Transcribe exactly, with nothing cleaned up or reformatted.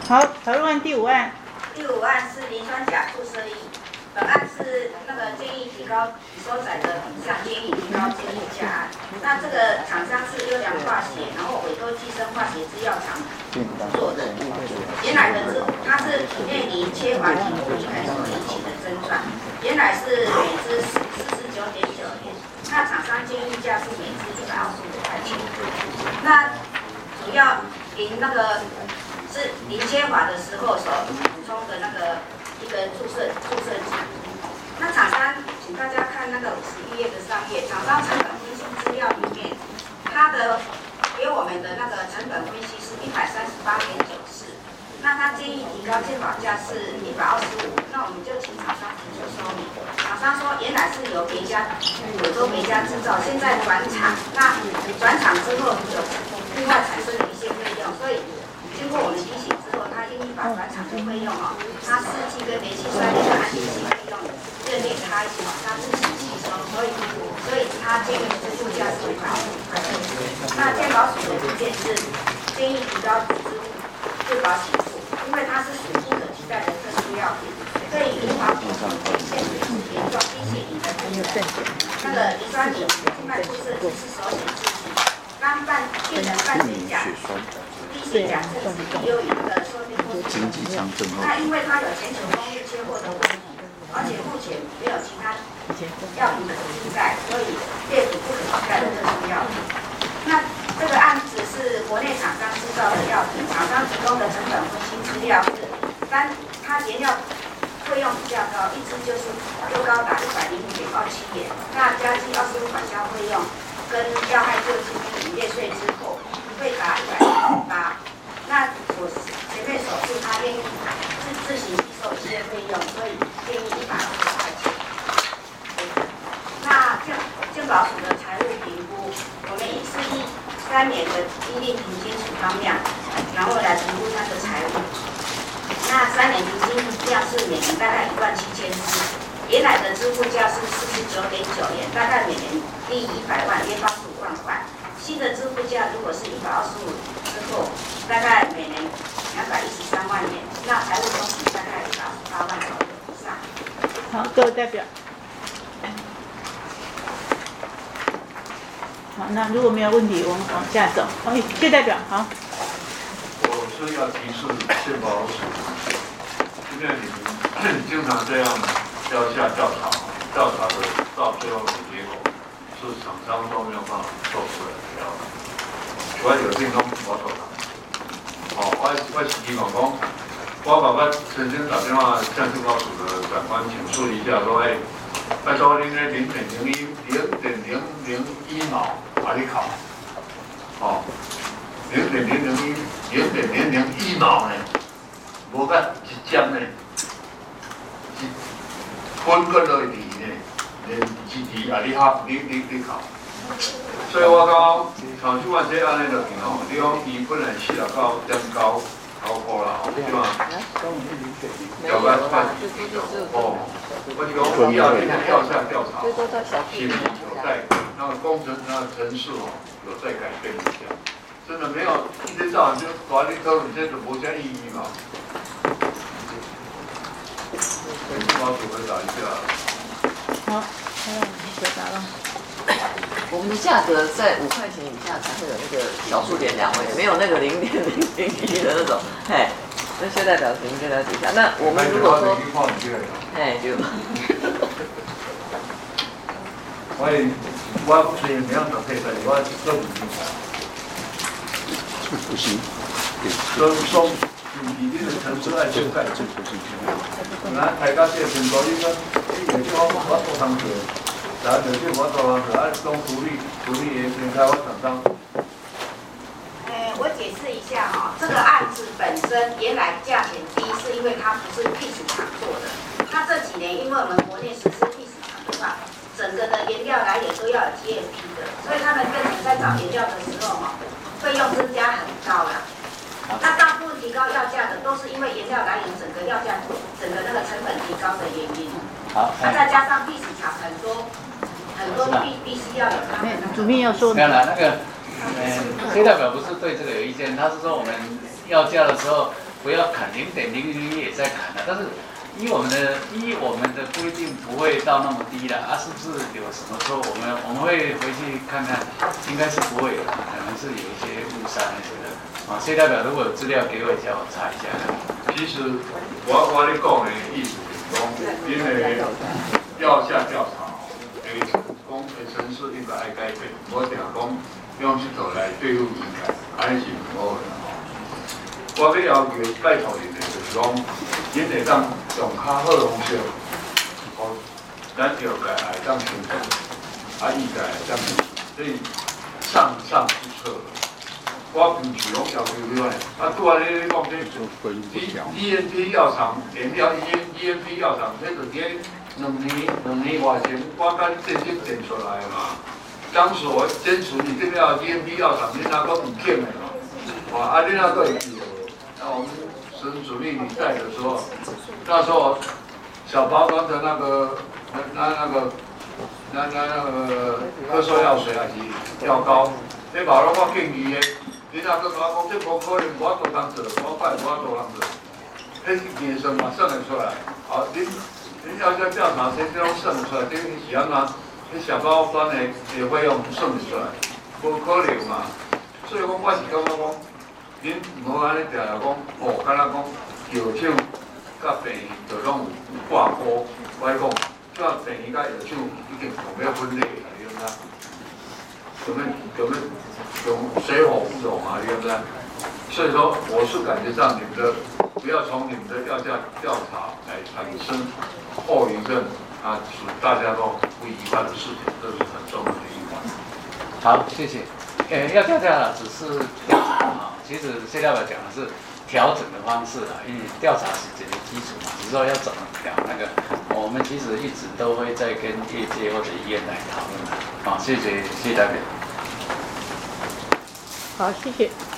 好，讨论完第五案。 第五案是磷酸钾注射液，本案是那个建议提高已收载的品项建议提高建议价案。那这个厂商是优良化学，然后委托寄生化学制药厂做的。原来的是它是体内磷缺乏停不离开所引起的症状，原来是每支四十九点九元，那厂商建议价是每支一百二十五块钱。那主要磷那个。是磷缺乏的时候所补充的那个一个注射注射剂。那厂商，请大家看那个五十一页的上页，厂商成本分析资料里面，它的给我们的那个成本分析是一百三十八点九四，那他建议提高健保价是一百二十五，那我们就请厂商提出说明。厂商说原来是由别家委托别家制造，现在转厂，那转厂之后有另外产生了一些费用，所以。经过我们提醒之后，他愿意把转厂的费用哦，他试剂跟煤气酸盐的安全性费用认列他一起，他自己吸收，所以所以他建议支付价是一百五十块钱。那健保署的意见是建议提高支付自保给付，因为它是属不可替代的特殊药品，对于临床病人现实是严重低血磷的病人，那个磷酸锂静脉注射只是首选制剂，当伴病人伴血钾。血钾正是第六名的说明过程。那因为它有全球供应缺货的问题，而且目前没有其他药品可替代，所以列属不可替代的特殊药品。那这个案子是国内厂商制造的药品，厂商提供的成本分析资料是，单它原料费用比较高，一支就是就高达一百零五点二七元，那加计二十五款销费用跟药害救济跟营业税之后。会达一百零八，那我前面所述他愿意自自行吸收一些费用，所以建议一百二十块钱。那健健保署的财务评估，我们以是一三年的依令平均处方量，然后来评估它的财务。那三年平均量是每年大概一万七千支，原来的支付价是四十九点九元，大概每年低一百万，约八十五万块。新的支付价如果是一百二十五之后，大概每年两百一十三万元，那财务公平大概一百二十八万左右以上。 好，各位代表。好，那如果没有问题，我们往下走。好，谢代表，好。 我是要提示健保署，因为你们经常这样要下调查，调查的到最后的结果。是厂商都没有办法做出来的药，我有这种我做的。哦，我我是希望讲，我爸爸曾经打电话向健保署的长官请示一下，说，哎，拜托您那零点零一零点零零一毛哪里考？哦，零点零零一零点零零一毛呢，无个一针呢，一分个落地呢。连一滴啊，你考，你你你考，所以我讲，像即款这安尼就行哦。你讲伊本来四十九点九九块啦，对嘛？调个快哦，我就讲以后你调下调查，前面有待那个工程那个程序哦，有再改变一下。真的没有一天到晚就管理科，你这就无啥意义嘛。跟毛主回答一下。 好，还有你回答了。 我们的价格在五块钱以下才会有那个小数点两位，没有那个零点零零一的那种。嘿，那薛代表请您了解一下。那我们如果说，嘿就， 我我虽然没有做配合，我做唔清楚。不行。所以说，你这个城市爱修改，那大家这个程度，你讲。有些我我做工作，然后有些我做工作，啊，讲福利福利也应该我厂商。 呃，我解释一下哈、哦，这个案子本身原来价钱低，是因为它不是 P 市场做的。那这几年因为我们国内实施 P 市场的话，整个的原料来源都要有 G M P 的，所以他们变成在找原料的时候哈、哦，费用增加很高啦。那大部分提高药价的都是因为原料来源整个药价整个那个成本提高的原因。好，那再加上必市场很多很多必必须要有他们的。 主编要说。 没有啦，那个，呃，黑代表不是对这个有意见，他是说我们要价的时候， 不要砍零点零零一也在砍了，但是依我们的依我们的规定不会到那么低了啊，是不是有什么说我们我们会回去看看，应该是不会有，可能是有一些误杀那些的啊。谢代表如果有资料给我一下，我查一下。 其实我我咧讲的意思就是讲，因为要下调查，诶，讲诶城市应该爱改变，我定讲用这套来对付敏感，安尼是唔好的。我要要求拜托你们，就是讲，恁会当用较好的方式，哦，咱就个来当清楚，啊，伊个来当清楚，所以上上之策。我平时拢要求你个，啊，拄啊你讲这 D N P 药厂原料 D N P 药厂，这个伫两年两年外前，我甲正式点出来嘛。当时我坚持你这个要 D N P 药厂，你那个唔欠的嘛，哇，啊，你那个会记得。那我们省主秘你在的时候，那时候小包装的那个那那那个那那那个咳嗽药水还是药膏，你马龙我建议的，你那个我讲这无可能，我都当做，我拜我都当做，迄是医生嘛算得出来。好，恁恁要再调查，这这拢算得出来，这是安怎？你小包装的的费用算得出来，无可能嘛。所以讲我是感觉讲。恁唔好安尼定定讲，哦，敢若讲药厂甲病院就拢有挂钩。我讲，即个病院甲药厂已经同要分裂啦，你知影？根本根本用水火不容啊，你知不知？所以说，我是感觉上你们的不要从你们的药价调查来产生后遗症啊，使大家都不愉快的事情，这是很重要的一环。 好，谢谢。呃，要调查只是调查啊，其实谢代表讲的是调整的方式啦，因为调查是这个基础嘛，只是说要怎么调那个，我们其实一直都会在跟业界或者医院来讨论的。好，谢谢谢代表。 好，谢谢。